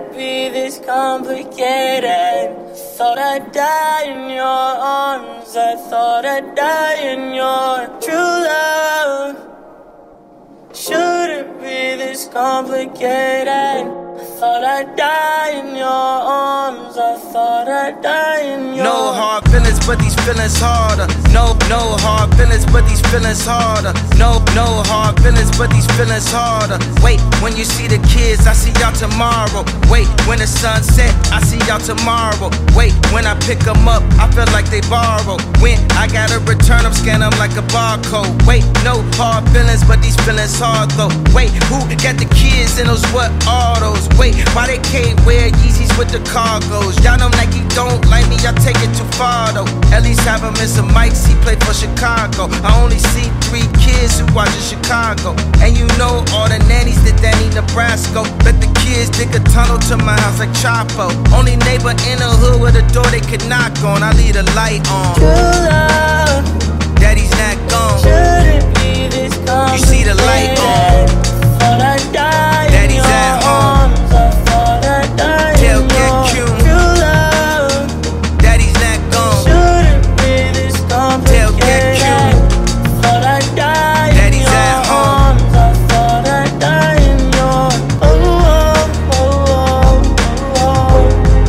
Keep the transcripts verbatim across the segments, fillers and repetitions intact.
Shouldn't be this complicated. Thought I'd die in your arms. I thought I'd die in your true love. Shouldn't be this complicated. I thought I'd die in your arms. I thought I'd die in your. No hard feelings, but these feelings harder. No, no hard feelings, but these feelings harder. No, no hard feelings, but these feelings harder. Wait, when you see the kids, I see y'all tomorrow. Wait, when the sun set, I see y'all tomorrow. Wait, when I pick them up, I feel like they borrow. When I gotta return them, scan them like a barcode. Wait, no hard feelings, but these feelings hard though. Wait, who got the kids in those what autos? Wait, why they can't wear Yeezys with the cargos? Y'all know Nike don't like me, I take it too far though. At least have him Mister Mike's, he played for Chicago. I only see three kids who watch in Chicago. And you know all the nannies that Danny Nebraska. Let the kids dig a tunnel to my house like Chapo. Only neighbor in the hood with a door they could knock on. I leave the light on. True love. Daddy's not gone. Shouldn't be this complicated. You see the light on. Thought I'd die in Daddy's your at home. arms. I thought I'd die Tail in get your cute. true love. Daddy's not gone. Shouldn't be this Tail get complicated. cute. Thought I'd die Daddy's in your at home. arms. I thought I'd die in your. Oh, oh, oh, oh, oh.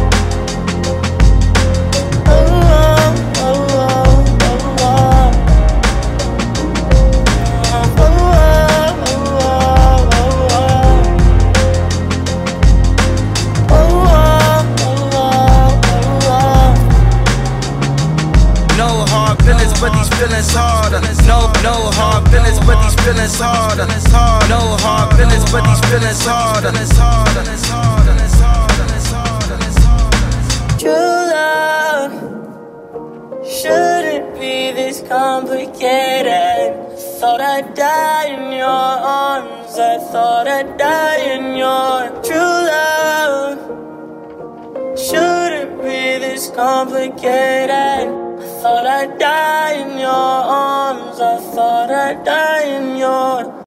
Oh, oh, oh, oh, oh. No hard feelings, but these feelings harder. No, no hard feelings, but these feelings harder. No hard feelings, but these feelings harder. True love shouldn't be this complicated. Thought I'd die in your arms. I thought I'd die in your true love. Shouldn't be this complicated. I thought I'd die in your arms. I thought I'd die in your.